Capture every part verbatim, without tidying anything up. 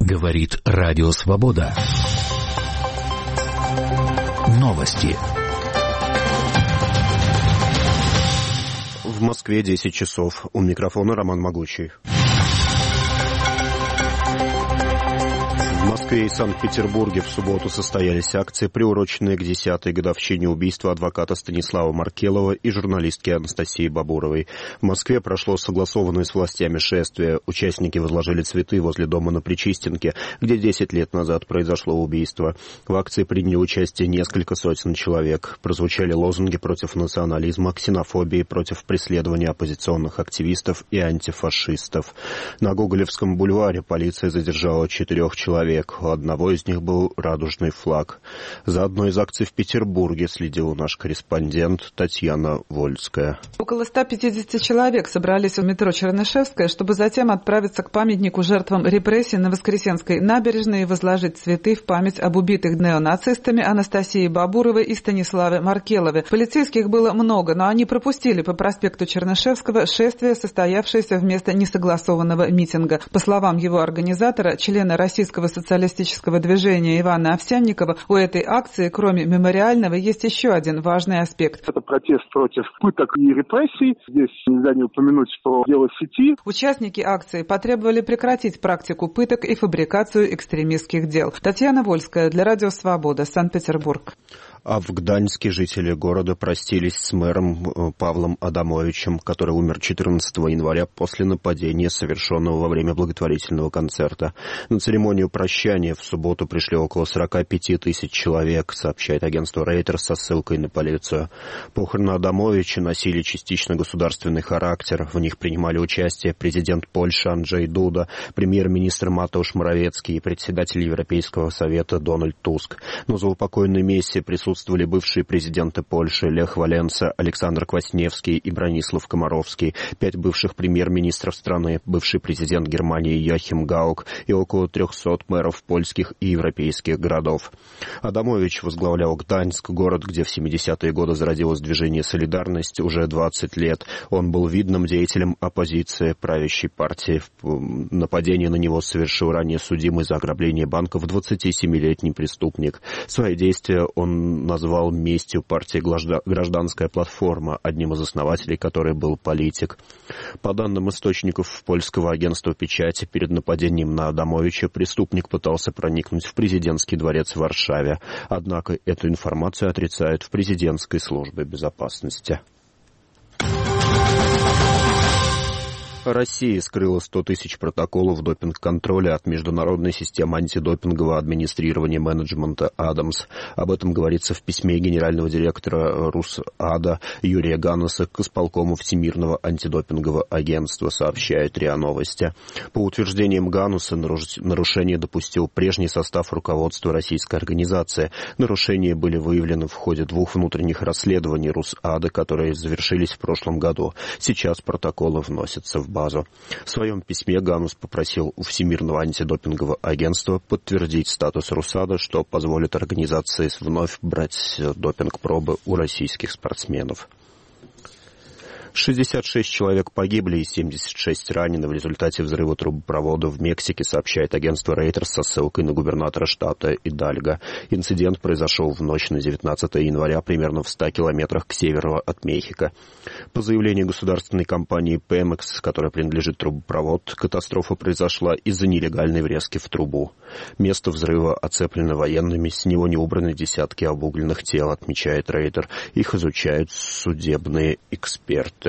Говорит Радио Свобода. Новости. В Москве десять часов. У микрофона Роман Могучий. В Москве и Санкт-Петербурге в субботу состоялись акции, приуроченные к десятой годовщине убийства адвоката Станислава Маркелова и журналистки Анастасии Бабуровой. В Москве прошло согласованное с властями шествие. Участники возложили цветы возле дома на Причистенке, где десять лет назад произошло убийство. В акции приняли участие несколько сотен человек. Прозвучали лозунги против национализма, ксенофобии, против преследования оппозиционных активистов и антифашистов. На Гоголевском бульваре полиция задержала четырех человек. У одного из них был радужный флаг. За одной из акций в Петербурге следил наш корреспондент Татьяна Вольская. Около ста пятидесяти человек собрались в метро Чернышевская, чтобы затем отправиться к памятнику жертвам репрессий на Воскресенской набережной и возложить цветы в память об убитых неонацистами Анастасии Бабуровой и Станиславе Маркелове. Полицейских было много, но они пропустили по проспекту Чернышевского шествие, состоявшееся вместо несогласованного митинга. По словам его организатора, члена Российского социалистического движения Ивана Овсянникова, у этой акции, кроме мемориального, есть еще один важный аспект. Это протест против пыток и репрессий. Здесь нельзя не упомянуть про дело сети. Участники акции потребовали прекратить практику пыток и фабрикацию экстремистских дел. Татьяна Вольская для Радио Свобода, Санкт-Петербург. А в Гданьске жители города простились с мэром Павлом Адамовичем, который умер четырнадцатого января после нападения, совершенного во время благотворительного концерта. На церемонию прощания в субботу пришли около сорока пяти тысяч человек, сообщает агентство Reuters со ссылкой на полицию. Похороны Адамовича носили частично государственный характер. В них принимали участие президент Польши Анджей Дуда, премьер-министр Матeusz Моровецкий и председатель Европейского совета Дональд Туск. Но за упокойной мессе присутствовали Присутствовали бывшие президенты Польши Лех Валенса, Александр Квасневский и Бронислав Комаровский, пять бывших премьер-министров страны, бывший президент Германии Йохим Гаук и около трехсот мэров польских и европейских городов. Адамович возглавлял Гданьск, город, где в семидесятые годы зародилось движение «Солидарность», уже двадцать лет. Он был видным деятелем оппозиции правящей партии. Нападение на него совершил ранее судимый за ограбление банков двадцатисемилетний преступник. Свои действия он назвал местью партии «Гражданская платформа», одним из основателей которой был политик. По данным источников польского агентства печати, перед нападением на Адамовича преступник пытался проникнуть в президентский дворец в Варшаве. Однако эту информацию отрицают в президентской службе безопасности. Россия скрыла сто тысяч протоколов допинг-контроля от международной системы антидопингового администрирования менеджмента «Адамс». Об этом говорится в письме генерального директора РусАДА Юрия Ганнеса к исполкому Всемирного антидопингового агентства, сообщает РИА Новости. По утверждениям Ганнеса, нарушение допустил прежний состав руководства российской организации. Нарушения были выявлены в ходе двух внутренних расследований РусАДА, которые завершились в прошлом году. Сейчас протоколы вносятся в базу. В своем письме Ганнес попросил у Всемирного антидопингового агентства подтвердить статус РусАДА, что позволит организации вновь брать допинг-пробы у российских спортсменов. шестьдесят шесть человек погибли и семьдесят шесть ранены в результате взрыва трубопровода в Мексике, сообщает агентство Reuters со ссылкой на губернатора штата Идальго. Инцидент произошел в ночь на девятнадцатое января примерно в ста километрах к северу от Мехико. По заявлению государственной компании Pemex, которой принадлежит трубопровод, катастрофа произошла из-за нелегальной врезки в трубу. Место взрыва оцеплено военными, с него не убраны десятки обугленных тел, отмечает Рейтер. Их изучают судебные эксперты.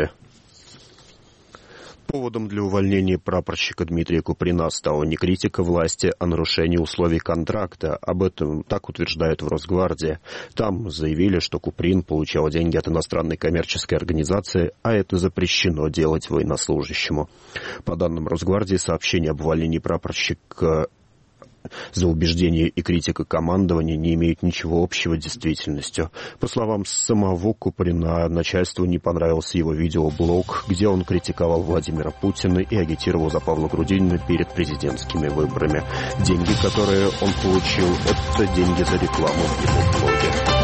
Поводом для увольнения прапорщика Дмитрия Куприна стала не критика власти, а нарушение условий контракта. Об этом так утверждают в Росгвардии. Там заявили, что Куприн получал деньги от иностранной коммерческой организации, а это запрещено делать военнослужащему. По данным Росгвардии, сообщение об увольнении прапорщика за убеждение и критика командования не имеют ничего общего с действительностью. По словам самого Куприна, начальству не понравился его видеоблог, где он критиковал Владимира Путина и агитировал за Павла Грудинина перед президентскими выборами. Деньги, которые он получил, это деньги за рекламу в его блоге.